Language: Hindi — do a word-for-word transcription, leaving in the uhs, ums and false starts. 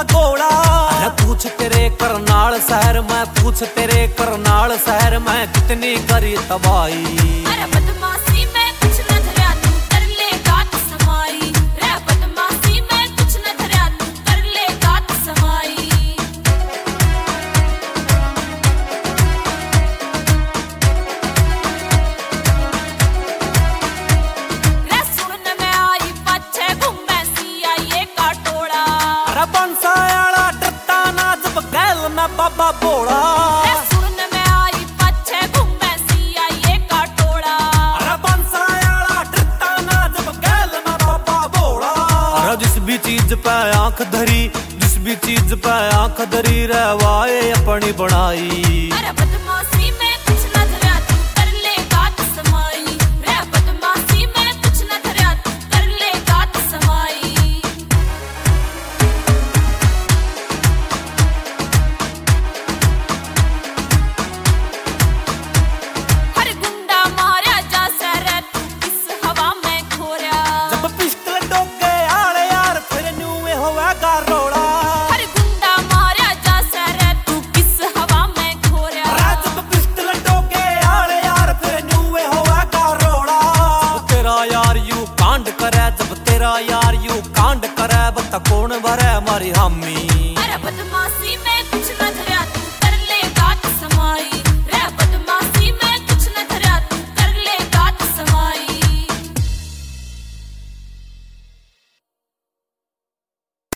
का गोला। अरे पूछ तेरे करनाल शहर में, पूछ तेरे करनाल शहर में कितनी करी तबाही। अरे बदमाशी में कुछ न धरा तू कर लेगा तो समाई। रे बदमाशी में कुछ न धरा तू कर लेगा तो समाई। रे सुन में आई पछे घूमे सिया ये काटोड़ा। अरे बंसायाला डरता ना जब गैल में बाबा बोला। रे सुन में आई पछे घूमे सिया ये काटोड़ा। अरे बंसायाला डरता ना जब गैल में बाबा बोला। अरे जिस भी चीज पे आंख धरी, जिस भी चीज पे आंख धरी रहवाए अपनी बनाई। अरे बदमाशी में कुछ न धरा तू कर लेगा तो समाई। रे बदमाशी में कुछ न धरा तू कर लेगा तो समाई। हर गुंडा मारा जा सर तू किस हवा में खोरा। जब पिस्टल टोके आले यार फिर न्यू में होवेगा रोड़ा। हर गुंडा मारा जा सर तू किस हवा में खोरा। अरे जब पिस्टल टोके आले यार फिर न्यू में होवेगा रोड़ा। जब तेरा यार यू कांड करे, जब तेरा यार यू कांड करे बता कौन भरे हमारी हामी। अरे बदमाशी में